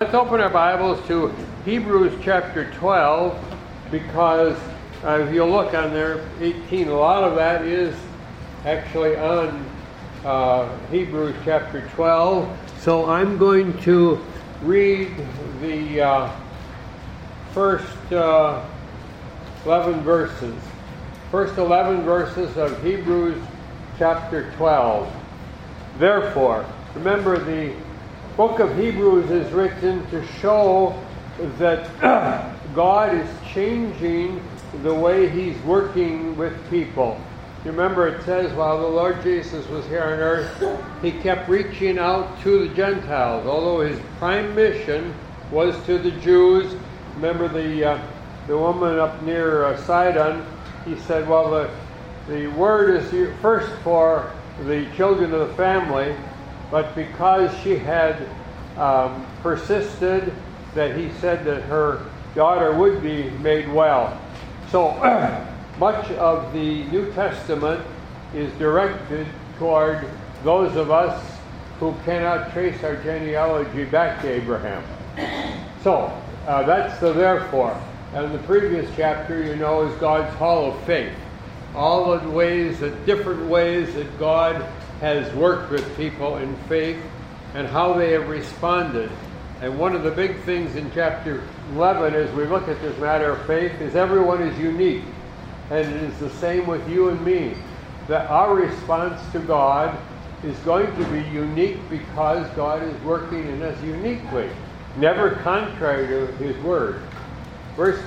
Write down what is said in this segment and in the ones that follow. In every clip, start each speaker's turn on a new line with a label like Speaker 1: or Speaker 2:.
Speaker 1: Let's open our Bibles to Hebrews chapter 12, because if you look on there, 18, a lot of that is actually on Hebrews chapter 12. So I'm going to read the first 11 verses. First 11 verses of Hebrews chapter 12. Therefore, remember, the book of Hebrews is written to show that God is changing the way He's working with people. You remember, it says while the Lord Jesus was here on earth, He kept reaching out to the Gentiles, although His prime mission was to the Jews. Remember the woman up near Sidon, He said, well, the word is first for the children of the family, but because she had persisted, that He said that her daughter would be made well. So much of the New Testament is directed toward those of us who cannot trace our genealogy back to Abraham. So that's the therefore. And the previous chapter, you know, is God's hall of faith. All the ways, the different ways that God has worked with people in faith and how they have responded. And one of the big things in chapter 11 as we look at this matter of faith is everyone is unique. And it is the same with you and me. That our response to God is going to be unique because God is working in us uniquely, never contrary to His Word. Verse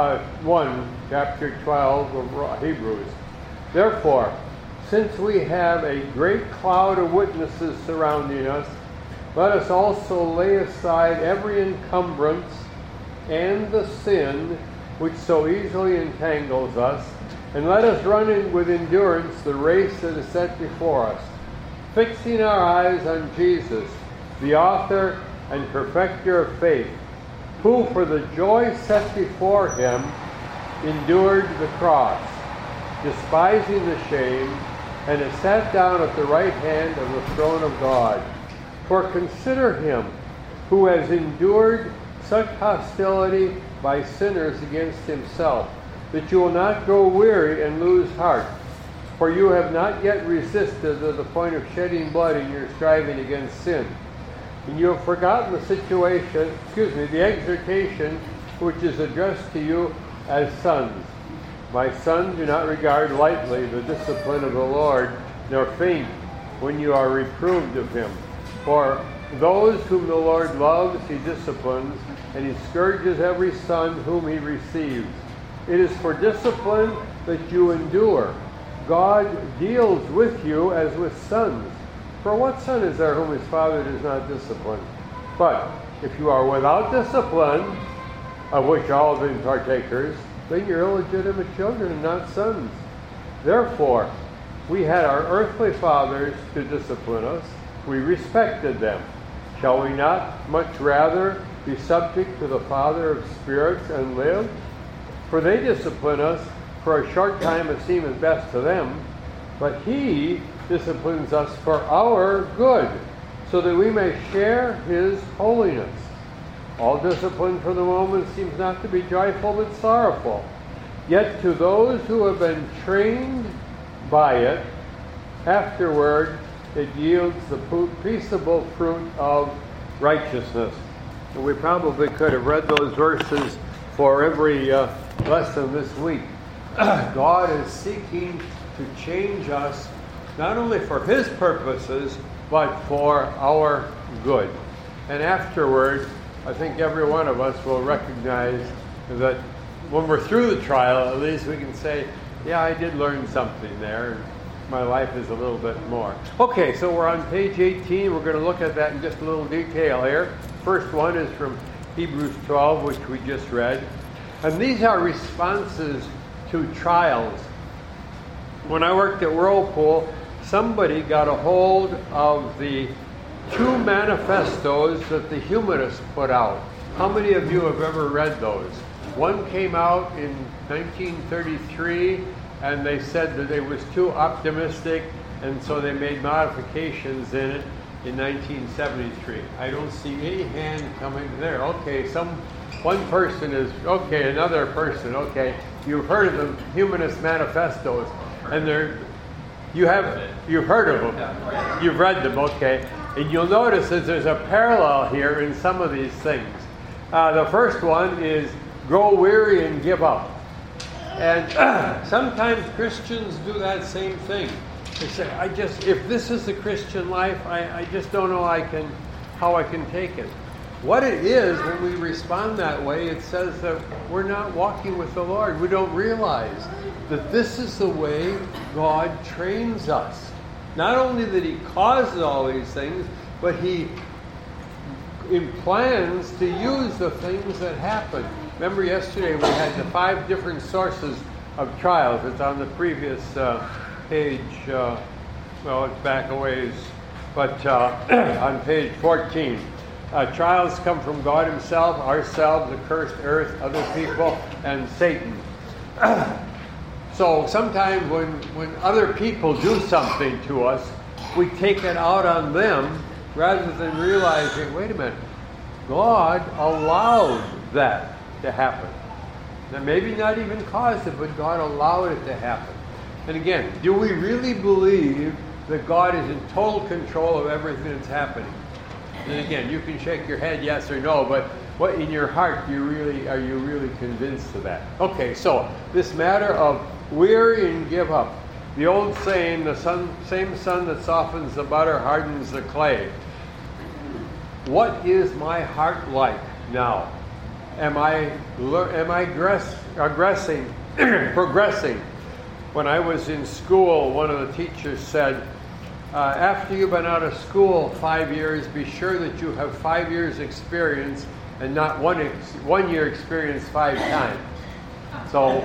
Speaker 1: 1, chapter 12 of Hebrews. Therefore, since we have a great cloud of witnesses surrounding us, let us also lay aside every encumbrance and the sin which so easily entangles us, and let us run in with endurance the race that is set before us, fixing our eyes on Jesus, the author and perfecter of faith, who for the joy set before Him endured the cross, despising the shame, and has sat down at the right hand of the throne of God. For consider Him who has endured such hostility by sinners against Himself, that you will not grow weary and lose heart. For you have not yet resisted to the point of shedding blood in your striving against sin. And you have forgotten the exhortation which is addressed to you as sons. My son, do not regard lightly the discipline of the Lord, nor faint when you are reproved of Him. For those whom the Lord loves, He disciplines, and He scourges every son whom He receives. It is for discipline that you endure. God deals with you as with sons. For what son is there whom his father does not discipline? But if you are without discipline, of which all have been partakers, then you're illegitimate children and not sons. Therefore, we had our earthly fathers to discipline us. We respected them. Shall we not much rather be subject to the Father of spirits and live? For they discipline us for a short time as seemeth best to them, but He disciplines us for our good, so that we may share His holiness. All discipline for the moment seems not to be joyful but sorrowful. Yet to those who have been trained by it, afterward it yields the peaceable fruit of righteousness. And we probably could have read those verses for every lesson this week. God is seeking to change us, not only for His purposes, but for our good. And afterward, I think every one of us will recognize that when we're through the trial, at least we can say, yeah, I did learn something there. My life is a little bit more. Okay, so we're on page 18. We're going to look at that in just a little detail here. First one is from Hebrews 12, which we just read. And these are responses to trials. When I worked at Whirlpool, somebody got a hold of the two manifestos that the humanists put out. How many of you have ever read those? One came out in 1933, and they said that it was too optimistic, and so they made modifications in it. in 1973. I don't see any hand coming there. Okay, one person is, okay, another person, okay. You've heard of the Humanist Manifestos, and you've heard of them. You've read them, okay. And you'll notice that there's a parallel here in some of these things. The first one is grow weary and give up. And sometimes Christians do that same thing. They say, if this is the Christian life, I just don't know how I can take it. What it is, when we respond that way, it says that we're not walking with the Lord. We don't realize that this is the way God trains us. Not only that He causes all these things, but He plans to use the things that happen. Remember yesterday we had the 5 different sources of trials. It's on the previous page. It's back a ways, but on page 14. Trials come from God Himself, ourselves, the cursed earth, other people, and Satan. So sometimes when other people do something to us, we take it out on them rather than realizing, wait a minute, God allowed that to happen. Now, maybe not even caused it, but God allowed it to happen. And again, do we really believe that God is in total control of everything that's happening? And again, you can shake your head yes or no, but what in your heart are you really convinced of that? Okay, so this matter of weary and give up. The old saying, the same sun that softens the butter hardens the clay. What is my heart like now? Am I progressing? When I was in school, one of the teachers said, after you've been out of school 5 years, be sure that you have 5 years experience and not 1 year experience 5 times. So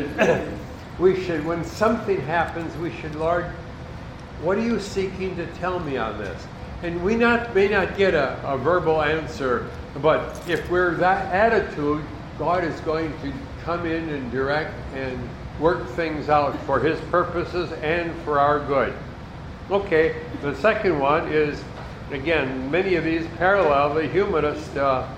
Speaker 1: we should, when something happens, we should, Lord, what are you seeking to tell me on this? And we may not get a verbal answer, but if we're that attitude, God is going to come in and direct and work things out for His purposes and for our good. Okay, the second one is, again, many of these parallel the humanist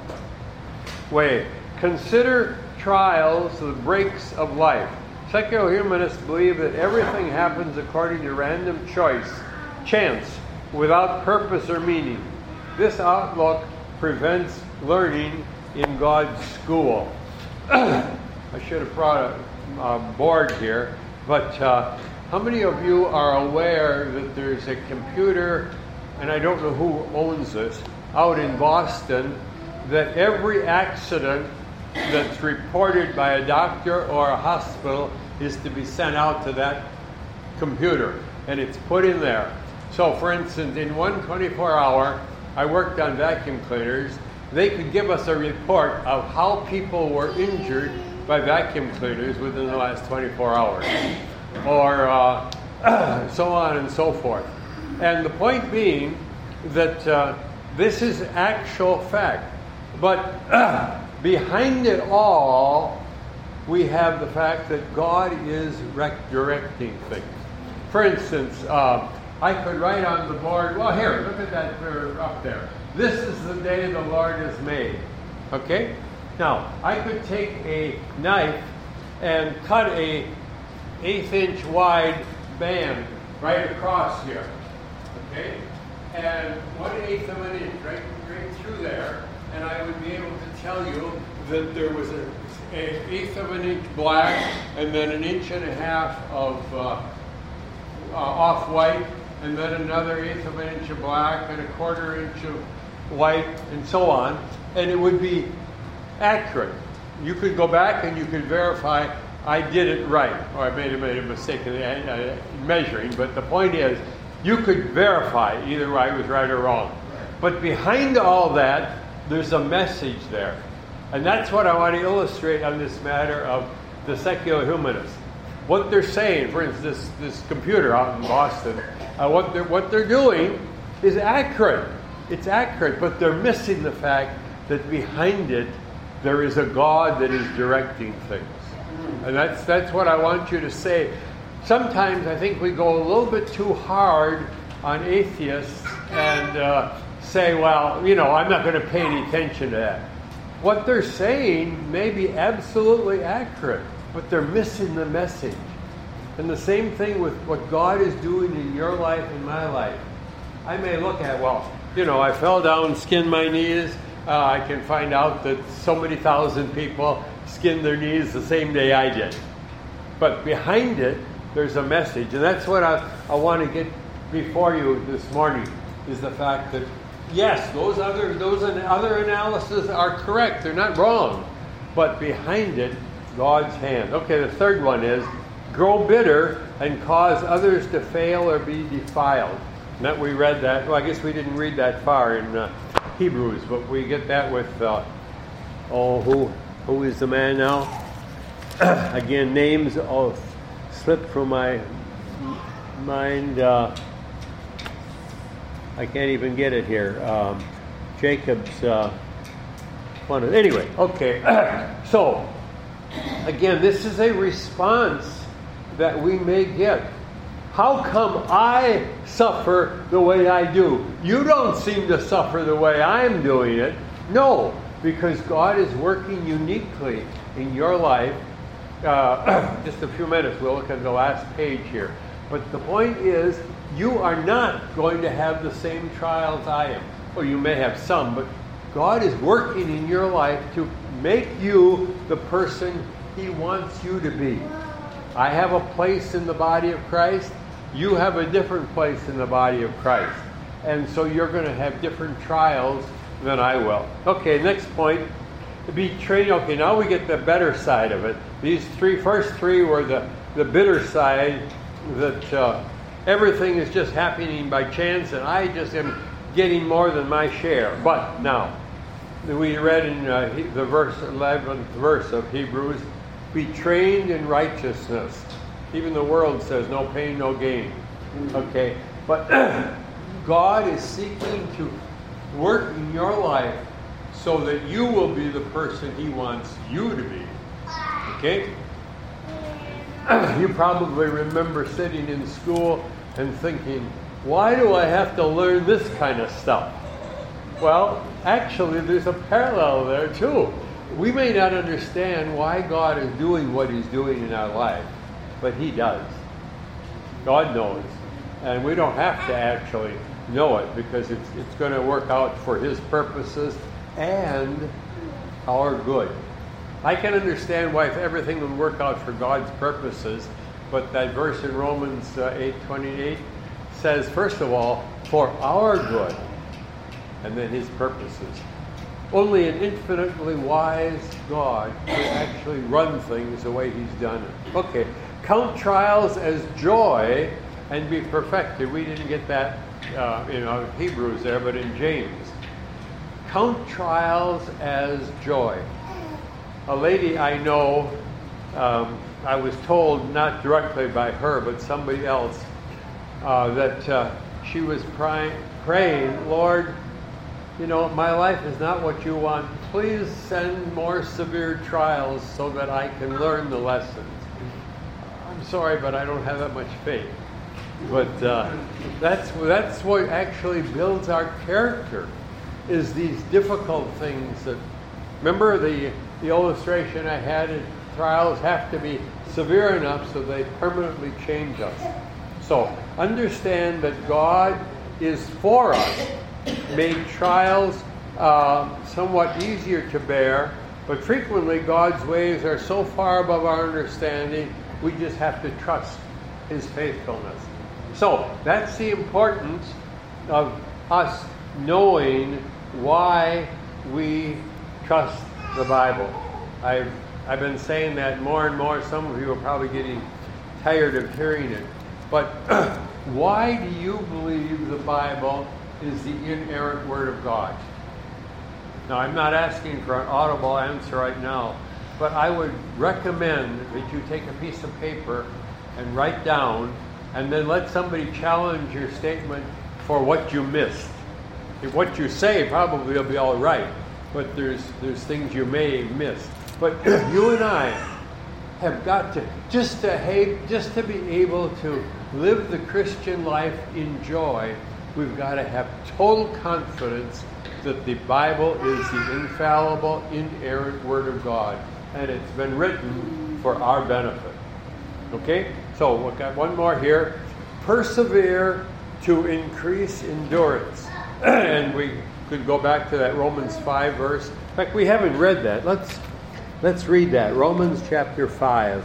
Speaker 1: way. Consider trials the breaks of life. Secular humanists believe that everything happens according to random chance, without purpose or meaning. This outlook prevents learning in God's school. I should have brought a board here, but how many of you are aware that there's a computer, and I don't know who owns this, out in Boston, that every accident that's reported by a doctor or a hospital is to be sent out to that computer, and it's put in there. So, for instance, in one 24-hour, I worked on vacuum cleaners. They could give us a report of how people were injured by vacuum cleaners within the last 24 hours, or so on and so forth. And the point being that this is actual fact. But behind it all, we have the fact that God is directing things. For instance, I could write on the board, well, here, look at that up there. This is the day the Lord has made. Okay? Now, I could take a knife and cut a 1/8 inch wide band right across here. Okay? And 1/8 of an inch right through there, and I would be able to tell you that there was an 1/8 of an inch black, and then 1.5 inches of off-white, and then another 1/8 of an inch of black, and 1/4 inch of white, and so on. And it would be accurate. You could go back and you could verify I did it right, or I made a mistake in measuring, but the point is, you could verify either I was right or wrong. But behind all that, there's a message there. And that's what I want to illustrate on this matter of the secular humanists. What they're saying, for instance, this computer out in Boston, what they're doing is accurate. It's accurate, but they're missing the fact that behind it, there is a God that is directing things. And that's what I want you to say. Sometimes I think we go a little bit too hard on atheists say, well, I'm not going to pay any attention to that. What they're saying may be absolutely accurate, but they're missing the message. And the same thing with what God is doing in your life and my life. I may look at, I fell down, skinned my knees. I can find out that so many thousand people skinned their knees the same day I did. But behind it, there's a message. And that's what I want to get before you this morning, is the fact that, yes, those other analyses are correct. They're not wrong. But behind it, God's hand. Okay, the third one is, grow bitter and cause others to fail or be defiled. And that we read that. Well, I guess we didn't read that far in Hebrews, but we get that with, who is the man now? Again, names all slipped from my mind. I can't even get it here. Jacob's one of, anyway, okay. So, again, this is a response that we may get. How come I suffer the way I do? You don't seem to suffer the way I'm doing it. No, because God is working uniquely in your life. Just a few minutes, we'll look at the last page here. But the point is, you are not going to have the same trials I am. Well, you may have some, but God is working in your life to make you the person He wants you to be. I have a place in the body of Christ. You have a different place in the body of Christ. And so you're going to have different trials than I will. Okay, next point. To be trained. Okay, now we get the better side of it. These first three were the bitter side, that everything is just happening by chance and I just am getting more than my share. But now, we read in the 11th verse of Hebrews, be trained in righteousness. Even the world says no pain, no gain. Okay, but God is seeking to work in your life so that you will be the person He wants you to be. Okay? You probably remember sitting in school and thinking, why do I have to learn this kind of stuff? Well, actually, there's a parallel there too. We may not understand why God is doing what He's doing in our life, but He does. God knows. And we don't have to actually know it, because it's going to work out for His purposes and our good. I can understand why everything would work out for God's purposes, but that verse in Romans 8:28 says, first of all, for our good, and then His purposes. Only an infinitely wise God could actually run things the way He's done it. Okay, count trials as joy and be perfected. We didn't get that in Hebrews there, but in James. Count trials as joy. A lady I know, I was told, not directly by her, but somebody else, that she was praying, Lord, my life is not what you want. Please send more severe trials so that I can learn the lessons. I'm sorry, but I don't have that much faith. But that's what actually builds our character, is these difficult things that, remember the illustration I had, trials have to be severe enough so they permanently change us. So understand that God is for us, made trials somewhat easier to bear, but frequently God's ways are so far above our understanding, we just have to trust His faithfulness. So that's the importance of us knowing why we trust the Bible. I've been saying that more and more. Some of you are probably getting tired of hearing it. But why do you believe the Bible is the inerrant Word of God? Now, I'm not asking for an audible answer right now, but I would recommend that you take a piece of paper and write down, and then let somebody challenge your statement for what you missed. If what you say probably will be all right, but there's things you may miss. But you and I have got to just to be able to live the Christian life in joy. we've got to have total confidence that the Bible is the infallible, inerrant Word of God, and it's been written for our benefit. Okay? So we've got one more here. Persevere to increase endurance. And we could go back to that Romans 5 verse. In fact, we haven't read that. Let's read that. Romans chapter 5.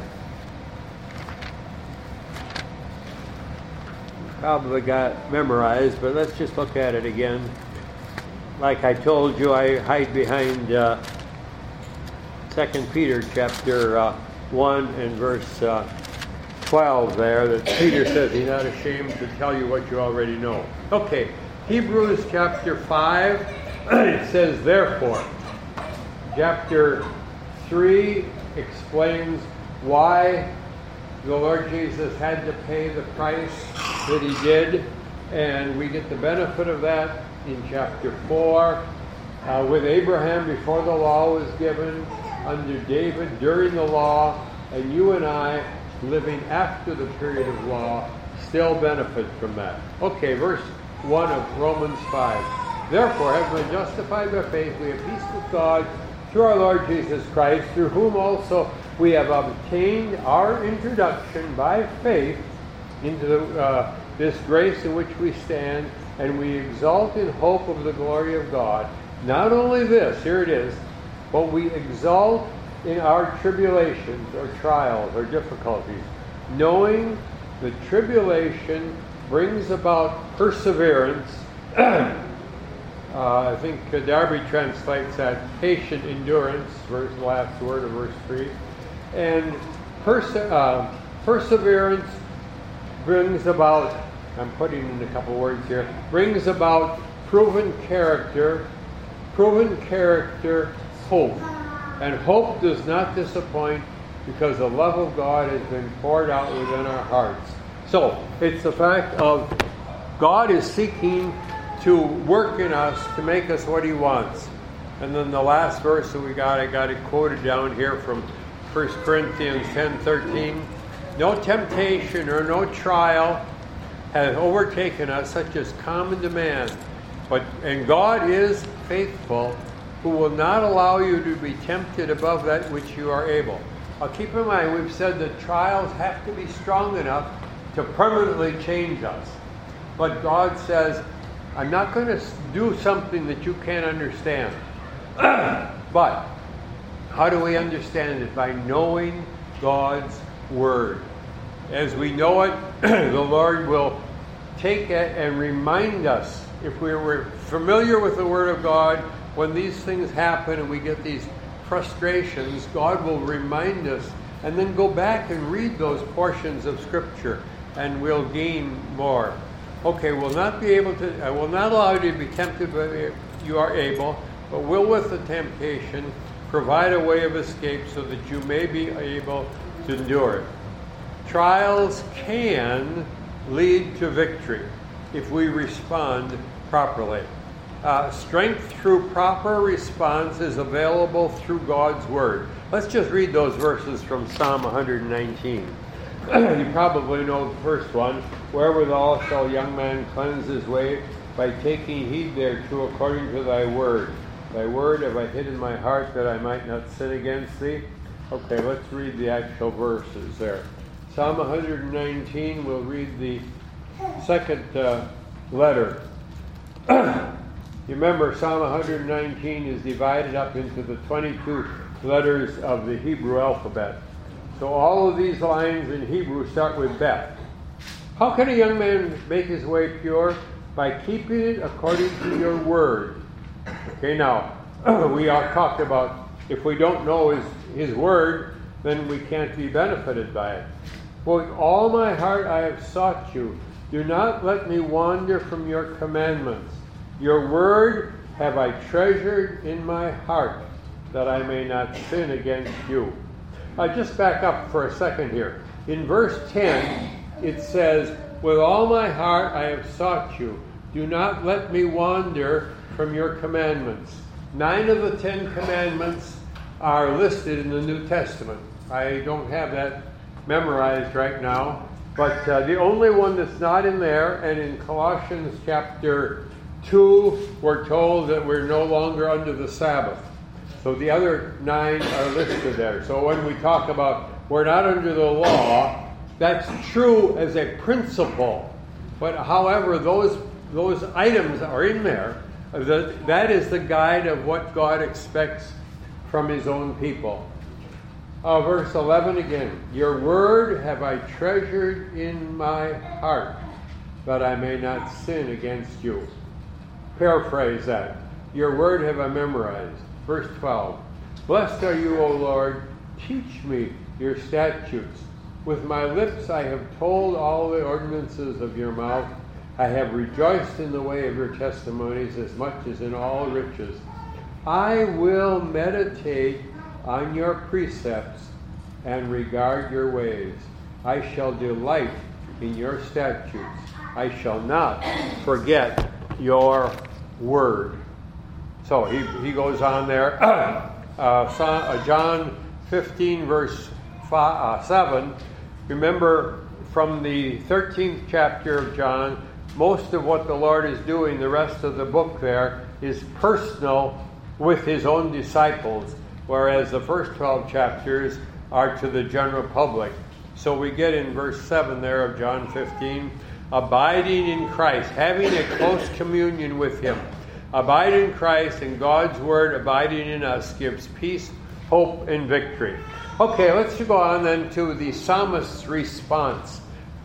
Speaker 1: Probably got memorized, but let's just look at it again. Like I told you, I hide behind 2 Peter chapter 1 and verse 12 there, that Peter says he's not ashamed to tell you what you already know. Okay, Hebrews chapter 5, it says, therefore. Chapter 3 explains why the Lord Jesus had to pay the price that he did, and we get the benefit of that in chapter 4. With Abraham before the law was given, under David during the law, and you and I, living after the period of law, still benefit from that. Okay, verse 1 of Romans 5. Therefore, having been justified by faith, we have peace with God through our Lord Jesus Christ, through whom also we have obtained our introduction by faith into this grace in which we stand, and we exult in hope of the glory of God. Not only this, here it is, but we exult in our tribulations or trials or difficulties, knowing that tribulation brings about perseverance. I think Darby translates that patient endurance, last word of verse 3. And perseverance brings about, I'm putting in a couple words here, brings about proven character, hope. And hope does not disappoint, because the love of God has been poured out within our hearts. So, it's the fact of God is seeking to work in us to make us what he wants. And then the last verse that I got it quoted down here from 1 Corinthians 10:13. No temptation or no trial has overtaken us such as common to man. And God is faithful, who will not allow you to be tempted above that which you are able. Now keep in mind, we've said that trials have to be strong enough to permanently change us. But God says, I'm not going to do something that you can't understand. But how do we understand it? By knowing God's Word. As we know it, the Lord will take it and remind us. If we were familiar with the Word of God, when these things happen and we get these frustrations, God will remind us, and then go back and read those portions of Scripture, and we'll gain more. Okay, I will not allow you to be tempted, but you are able, but will with the temptation provide a way of escape so that you may be able to endure it. Trials can lead to victory if we respond properly. Strength through proper response is available through God's Word. Let's just read those verses from Psalm 119. You probably know the first one. Wherewithal shall a young man cleanse his way? By taking heed thereto according to thy word. Thy word have I hid in my heart that I might not sin against thee. Okay, let's read the actual verses there. Psalm 119, we'll read the second letter. You remember, Psalm 119 is divided up into the 22 letters of the Hebrew alphabet. So all of these lines in Hebrew start with Bet. How can a young man make his way pure? By keeping it according to your word. Okay, now, we are talked about if we don't know his word, then we can't be benefited by it. With all my heart I have sought you. Do not let me wander from your commandments. Your word have I treasured in my heart, that I may not sin against you. Just back up for a second here. In verse 10, it says, with all my heart I have sought you. Do not let me wander from your commandments. 9 of the 10 commandments are listed in the New Testament. I don't have that memorized right now, But the only one that's not in there, and in Colossians chapter 2, we're told that we're no longer under the Sabbath. So the other 9 are listed there. So when we talk about we're not under the law, that's true as a principle. But however, those items are in there. That is the guide of what God expects from his own people. Verse 11 again. Your word have I treasured in my heart, that I may not sin against you. Paraphrase that. Your word have I memorized. Verse 12. Blessed are you, O Lord. Teach me your statutes. With my lips I have told all the ordinances of your mouth. I have rejoiced in the way of your testimonies as much as in all riches. I will meditate on your precepts and regard your ways. I shall delight in your statutes. I shall not forget your word. So he goes on there. John 15 verse 7. Remember from the 13th chapter of John, most of what the Lord is doing, the rest of the book there, is personal with his own disciples, whereas the first 12 chapters are to the general public. So we get in verse 7 there of John 15, abiding in Christ, having a close communion with him. Abide in Christ, and God's word abiding in us gives peace, hope, and victory. Okay, let's go on then to the psalmist's response.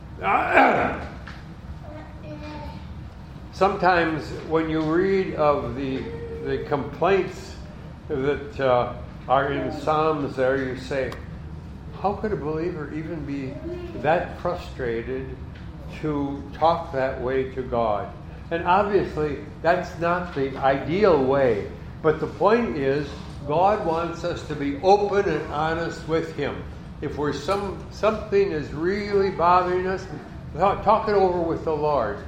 Speaker 1: Sometimes when you read of the complaints that are in Psalms there, you say, how could a believer even be that frustrated to talk that way to God? And obviously, that's not the ideal way. But the point is, God wants us to be open and honest with him. If we're something is really bothering us, talk it over with the Lord.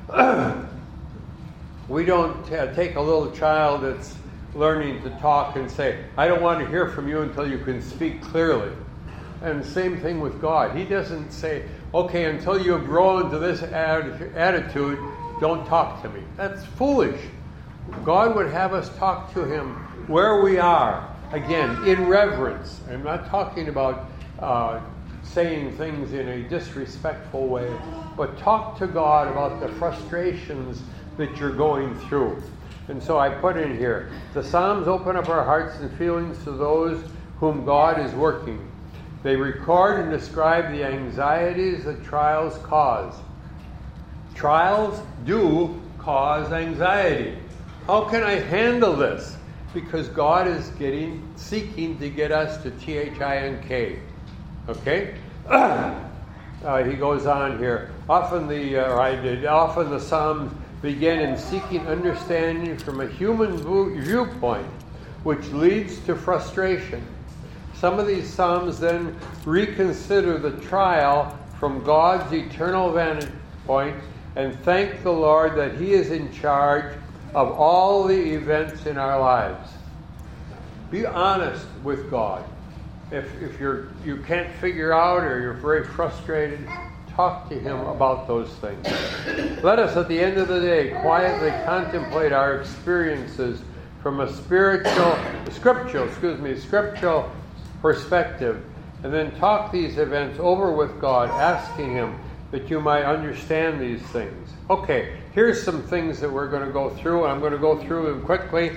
Speaker 1: We don't take a little child that's learning to talk and say, I don't want to hear from you until you can speak clearly. And same thing with God. He doesn't say, okay, until you grow into this attitude, don't talk to me. That's foolish. God would have us talk to him where we are. Again, in reverence. I'm not talking about saying things in a disrespectful way, but talk to God about the frustrations that you're going through. And so I put in here, the Psalms open up our hearts and feelings to those whom God is working. They record and describe the anxieties that trials cause. Trials do cause anxiety. How can I handle this? Because God is seeking to get us to T-H-I-N-K. Okay? He goes on here. Often the Psalms begin in seeking understanding from a human viewpoint, which leads to frustration. Some of these Psalms then reconsider the trial from God's eternal vantage point and thank the Lord that he is in charge of all the events in our lives. Be honest with God. If you can't figure out or you're very frustrated, talk to him about those things. Let us at the end of the day quietly contemplate our experiences from a scriptural perspective, and then talk these events over with God, asking him that you might understand these things. Okay, here's some things that we're going to go through, and I'm going to go through them quickly.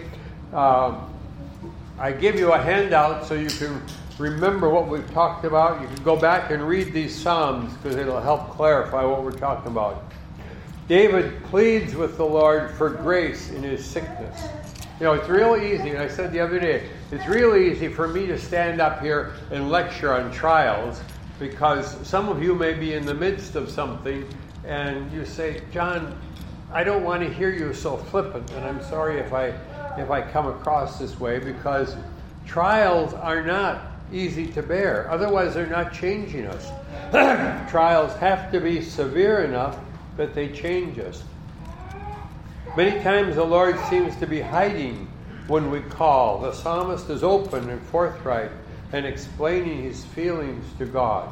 Speaker 1: I give you a handout so you can remember what we've talked about. You can go back and read these Psalms because it'll help clarify what we're talking about. David pleads with the Lord for grace in his sickness. You know, it's real easy, and I said the other day, it's real easy for me to stand up here and lecture on trials because some of you may be in the midst of something and you say, John, I don't want to hear you so flippant, and I'm sorry if I come across this way, because trials are not easy to bear. Otherwise, they're not changing us. Trials have to be severe enough that they change us. Many times the Lord seems to be hiding when we call. The psalmist is open and forthright and explaining his feelings to God.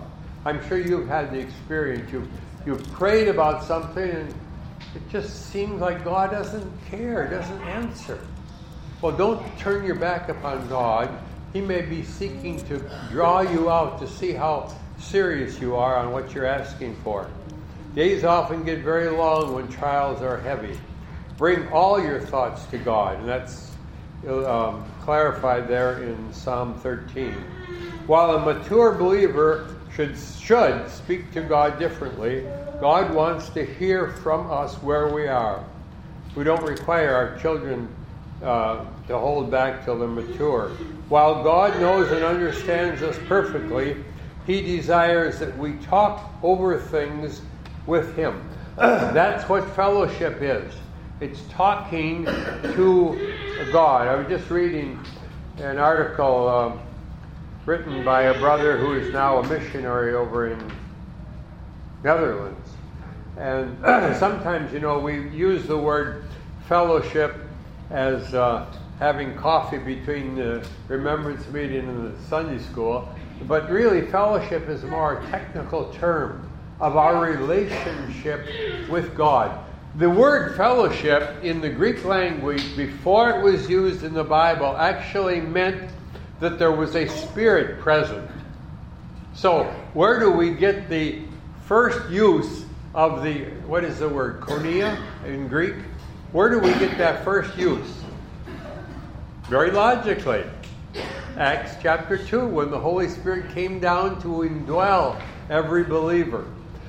Speaker 1: I'm sure you've had the experience. You've prayed about something and it just seems like God doesn't care, doesn't answer. Well, don't turn your back upon God. He may be seeking to draw you out to see how serious you are on what you're asking for. Days often get very long when trials are heavy. Bring all your thoughts to God, and that's clarified there in Psalm 13. While a mature believer should speak to God differently, God wants to hear from us where we are. We don't require our children to hold back till they're mature. While God knows and understands us perfectly, He desires that we talk over things with Him. That's what fellowship is. It's talking to God. I was just reading an article written by a brother who is now a missionary over in Netherlands. And sometimes, we use the word fellowship as having coffee between the remembrance meeting and the Sunday school. But really, fellowship is a more technical term of our relationship with God. The word fellowship in the Greek language, before it was used in the Bible, actually meant that there was a spirit present. So, where do we get the first use of the, what is the word, koinonia in Greek? Where do we get that first use? Very logically, Acts chapter 2, when the Holy Spirit came down to indwell every believer.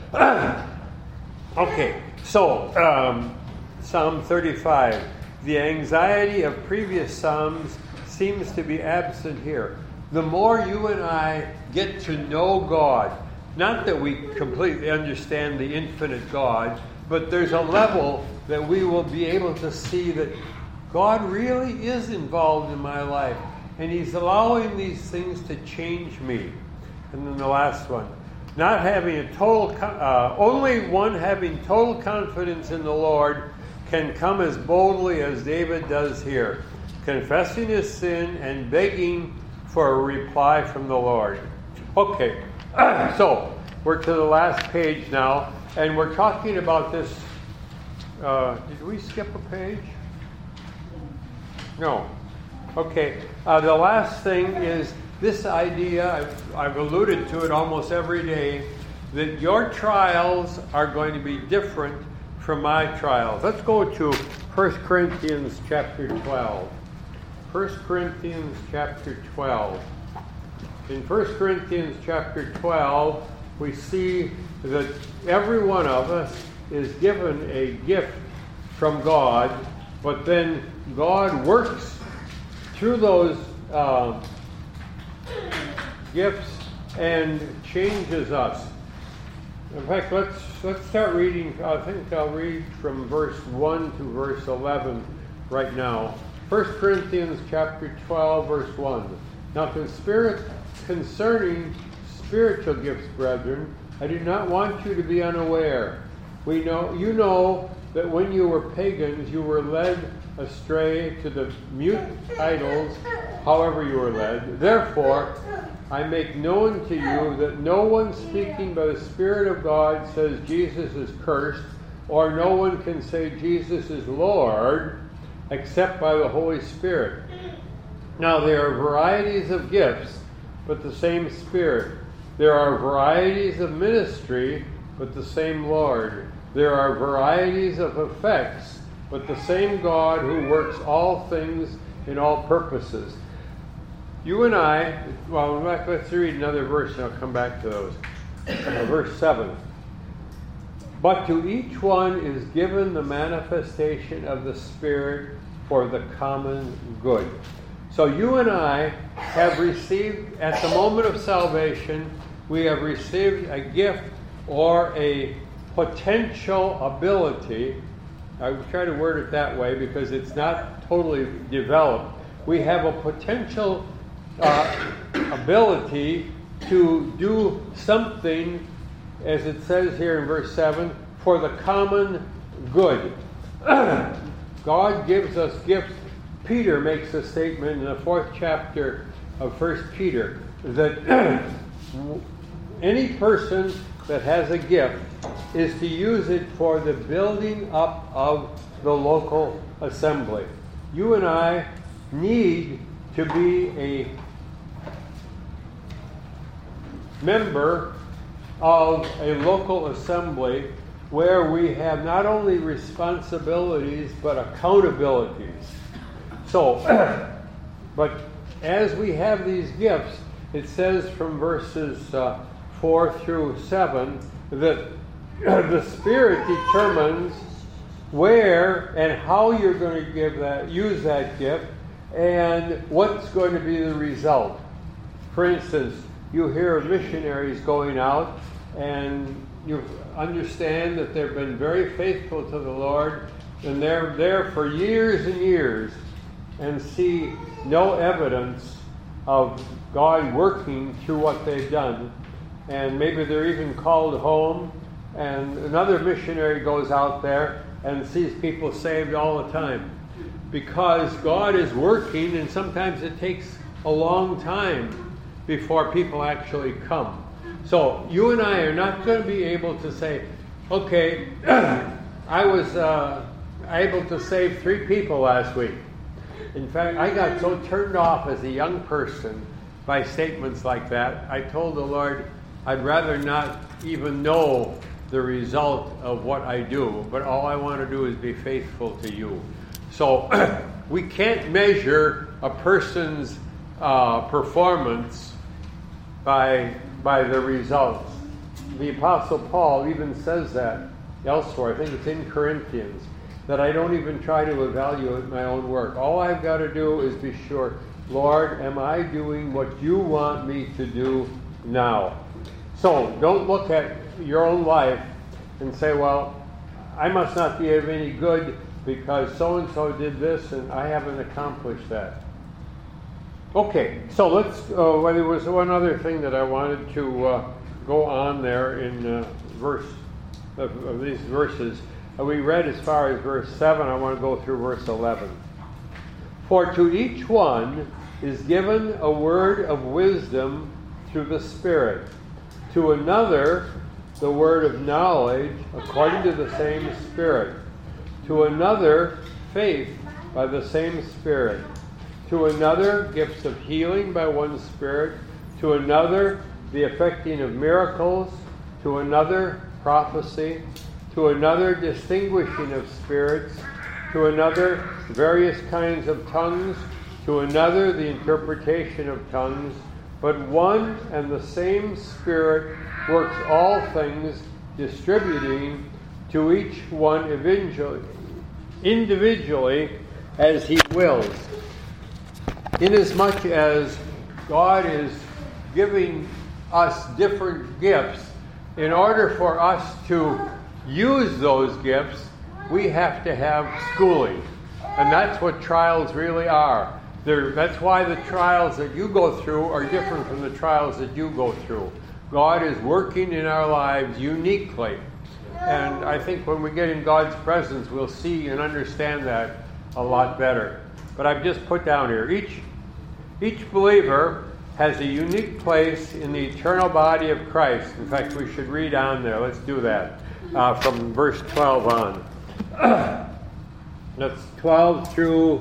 Speaker 1: Okay, so Psalm 35. The anxiety of previous Psalms seems to be absent here. The more you and I get to know God, not that we completely understand the infinite God, but there's a level that we will be able to see that God really is involved in my life, and He's allowing these things to change me. And then the last one, not having a total, only one having total confidence in the Lord can come as boldly as David does here, confessing his sin and begging for a reply from the Lord. Okay, so we're to the last page now, and we're talking about this. Did we skip a page? No. Okay, the last thing is this idea, I've alluded to it almost every day, that your trials are going to be different from my trials. Let's go to 1 Corinthians chapter 12. 1 Corinthians chapter 12. In 1 Corinthians chapter 12, we see that every one of us is given a gift from God, but then God works through those gifts and changes us. In fact, let's start reading. I think I'll read from verse 1 to verse 11 right now. 1 Corinthians chapter 12, verse 1. Now concerning spiritual gifts, brethren, I do not want you to be unaware. You know that when you were pagans, you were led astray to the mute idols, however you were led. Therefore, I make known to you that no one speaking by the Spirit of God says Jesus is cursed, or no one can say Jesus is Lord, except by the Holy Spirit. Now there are varieties of gifts, but the same Spirit. There are varieties of ministry, but the same Lord. There are varieties of effects, but the same God who works all things in all purposes. You and I, well, let's read another verse and I'll come back to those. Verse 7. But to each one is given the manifestation of the Spirit for the common good. So you and I have received, at the moment of salvation, we have received a gift or a potential ability. I would try to word it that way because it's not totally developed. We have a potential ability to do something, as it says here in verse 7, for the common good. God gives us gifts. Peter makes a statement in the 4th chapter of 1 Peter that any person that has a gift is to use it for the building up of the local assembly. You and I need to be a member of a local assembly where we have not only responsibilities but accountabilities. So, but as we have these gifts, it says from verses 4 through 7 that the Spirit determines where and how you're going to use that gift, and what's going to be the result. For instance, you hear of missionaries going out, and you understand that they've been very faithful to the Lord, and they're there for years and years, and see no evidence of God working through what they've done. And maybe they're even called home, and another missionary goes out there and sees people saved all the time. Because God is working, and sometimes it takes a long time before people actually come. So you and I are not going to be able to say, okay, I was able to save 3 people last week. In fact, I got so turned off as a young person by statements like that. I told the Lord, I'd rather not even know the result of what I do, but all I want to do is be faithful to you. So we can't measure a person's performance by the results. The Apostle Paul even says that elsewhere. I think it's in Corinthians, that I don't even try to evaluate my own work. All I've got to do is be sure, Lord, am I doing what you want me to do now? So don't look at your own life and say, well, I must not be of any good because so-and-so did this and I haven't accomplished that. Okay, so let's, there was one other thing that I wanted to go on there in verse of these verses. We read as far as verse 7. I want to go through verse 11. For to each one is given a word of wisdom through the Spirit. To another, the word of knowledge according to the same Spirit. To another, faith by the same Spirit. To another, gifts of healing by one Spirit. To another, the effecting of miracles. To another, prophecy. To another, distinguishing of spirits. To another, various kinds of tongues. To another, the interpretation of tongues. But one and the same Spirit works all things, distributing to each one individually as he wills. Inasmuch as God is giving us different gifts, in order for us to use those gifts, we have to have schooling. And that's what trials really are. That's why the trials that you go through are different from the trials that you go through. God is working in our lives uniquely. And I think when we get in God's presence, we'll see and understand that a lot better. But I've just put down here, each believer has a unique place in the eternal body of Christ. In fact, we should read on there. Let's do that from verse 12 on. That's 12 through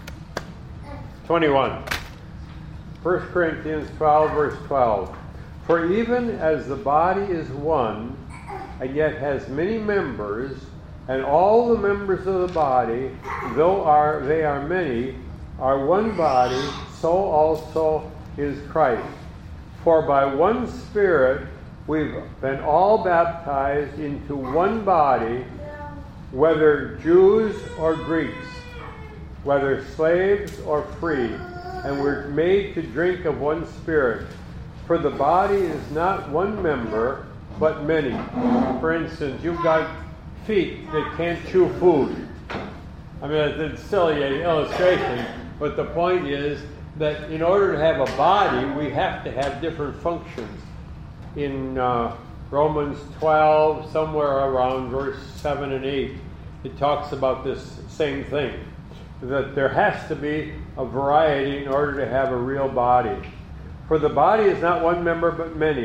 Speaker 1: 21. 1 Corinthians 12, verse 12. For even as the body is one, and yet has many members, and all the members of the body, though they are many, are one body, so also is Christ. For by one Spirit we've been all baptized into one body, whether Jews or Greeks, whether slaves or free, and we're made to drink of one Spirit. For the body is not one member, but many. For instance, you've got feet that can't chew food. I mean, it's a silly illustration, but the point is that in order to have a body, we have to have different functions. In Romans 12, somewhere around verse 7 and 8, it talks about this same thing, that there has to be a variety in order to have a real body. For the body is not one member but many.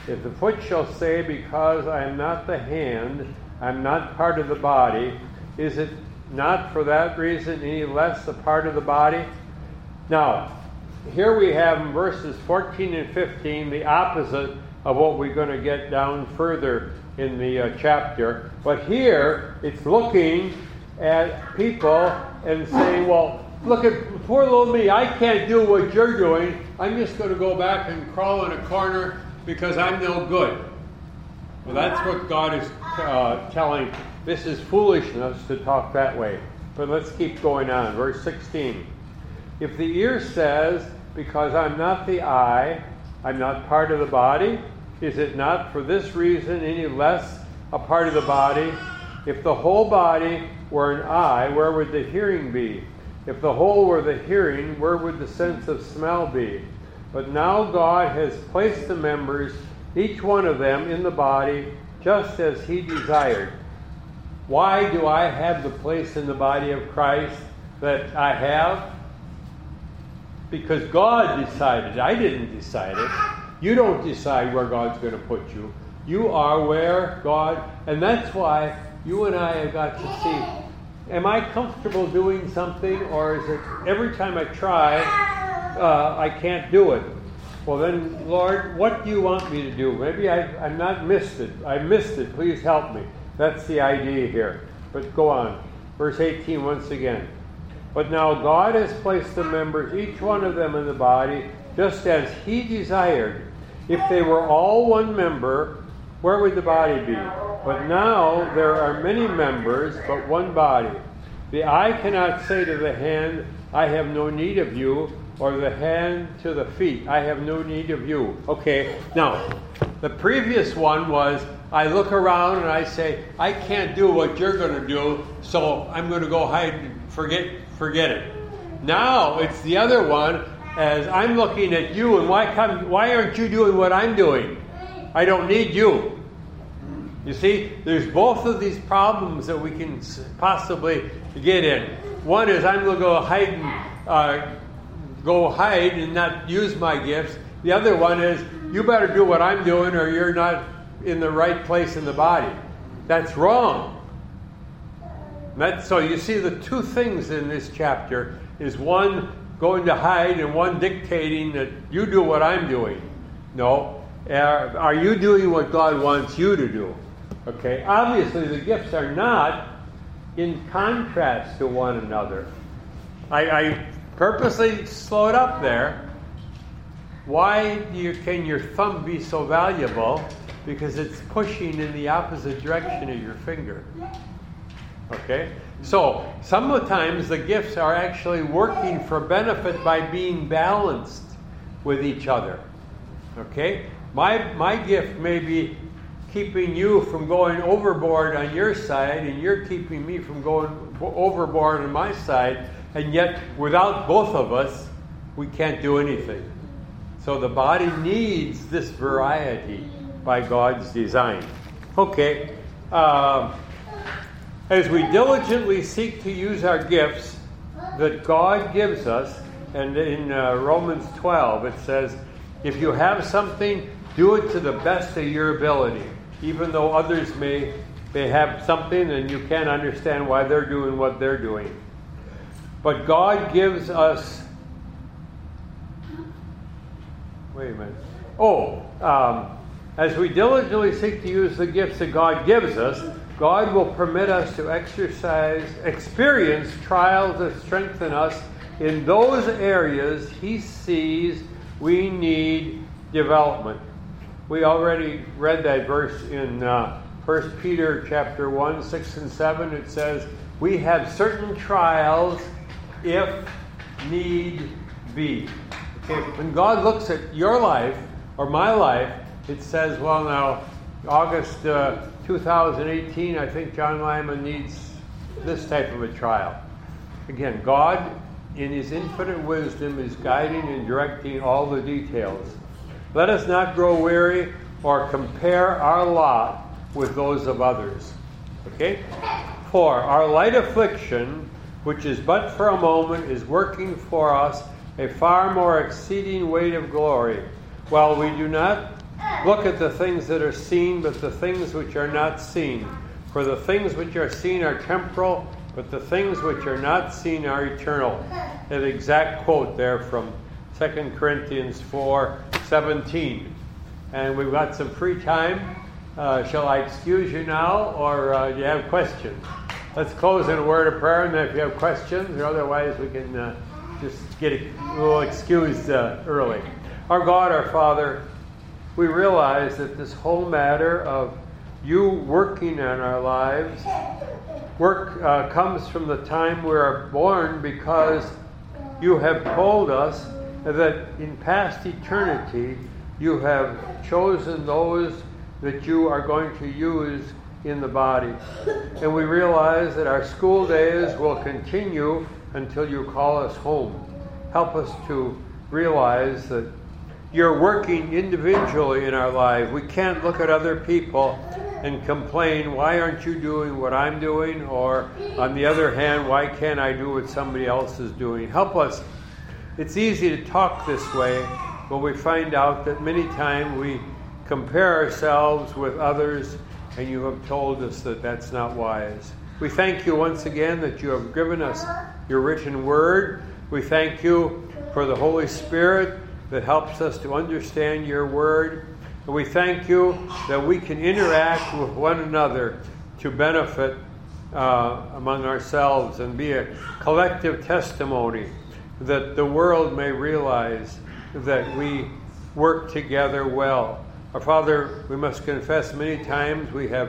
Speaker 1: If the foot shall say, because I am not the hand, I am not part of the body, is it not for that reason any less a part of the body? Now, here we have in verses 14 and 15 the opposite of what we're going to get down further in the chapter. But here, it's looking at people and saying, well, look at poor little me. I can't do what you're doing. I'm just going to go back and crawl in a corner because I'm no good. Well, that's what God is telling. This is foolishness to talk that way. But let's keep going on. Verse 16. If the ear says, because I'm not the eye, I'm not part of the body, is it not for this reason any less a part of the body? If the whole body were an eye, where would the hearing be? If the whole were the hearing, where would the sense of smell be? But now God has placed the members, each one of them, in the body, just as He desired. Why do I have the place in the body of Christ that I have? Because God decided. I didn't decide it. You don't decide where God's going to put you. You are where God, and that's why you and I have got to see, am I comfortable doing something, or is it every time I try, I can't do it? Well then, Lord, what do you want me to do? Maybe I've not missed it. I missed it. Please help me. That's the idea here. But go on. Verse 18 once again. But now God has placed the members, each one of them in the body, just as He desired. If they were all one member, where would the body be? But now there are many members, but one body. The eye cannot say to the hand, I have no need of you, or the hand to the feet, I have no need of you. Okay, now, the previous one was, I look around and I say, I can't do what you're going to do, so I'm going to go hide and forget it. Now, it's the other one, as I'm looking at you, and why aren't you doing what I'm doing? I don't need you. You see, there's both of these problems that we can possibly get in. One is I'm going to go hide and not use my gifts. The other one is you better do what I'm doing or you're not in the right place in the body. That's wrong. So you see the two things in this chapter is one going to hide and one dictating that you do what I'm doing. No. Are you doing what God wants you to do? Okay. Obviously the gifts are not in contrast to one another. I purposely slowed up there. Why can your thumb be so valuable? Because it's pushing in the opposite direction of your finger. Okay? So, sometimes the gifts are actually working for benefit by being balanced with each other. Okay? My gift may be keeping you from going overboard on your side, and you're keeping me from going overboard on my side, and yet without both of us, we can't do anything. So the body needs this variety by God's design. Okay. As we diligently seek to use our gifts that God gives us, and in Romans 12 it says, if you have something, do it to the best of your ability, even though others may have something and you can't understand why they're doing what they're doing. But God gives us... Wait a minute. As we diligently seek to use the gifts that God gives us, God will permit us to experience trials that strengthen us in those areas He sees we need development. We already read that verse in 1 Peter chapter 1, 6 and 7. It says, we have certain trials if need be. Okay, when God looks at your life or my life, it says, well now, August 2018, I think John Lyman needs this type of a trial. Again, God, in His infinite wisdom, is guiding and directing all the details. Let us not grow weary or compare our lot with those of others. Okay? For our light affliction, which is but for a moment, is working for us a far more exceeding weight of glory, while we do not look at the things that are seen, but the things which are not seen. For the things which are seen are temporal, but the things which are not seen are eternal. An exact quote there from 2 Corinthians 4:17. And we've got some free time. Shall I excuse you now, or do you have questions? Let's close in a word of prayer, and then if you have questions, or otherwise we can just get a little excused early. Our God, our Father, we realize that this whole matter of you working on our lives, work comes from the time we are born, because you have told us that in past eternity you have chosen those that you are going to use in the body. And we realize that our school days will continue until you call us home. Help us to realize that you're working individually in our life. We can't look at other people and complain, why aren't you doing what I'm doing? Or on the other hand, why can't I do what somebody else is doing? Help us. It's easy to talk this way, but we find out that many times we compare ourselves with others, and you have told us that that's not wise. We thank you once again that you have given us your written word. We thank you for the Holy Spirit that helps us to understand your word. And we thank you that we can interact with one another to benefit among ourselves and be a collective testimony that the world may realize that we work together well. Our Father, we must confess many times we have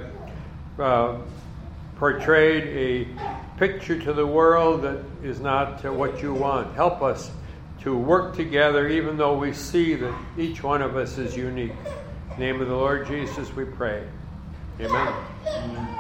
Speaker 1: portrayed a picture to the world that is not what you want. Help us to work together even though we see that each one of us is unique. In the name of the Lord Jesus we pray. Amen.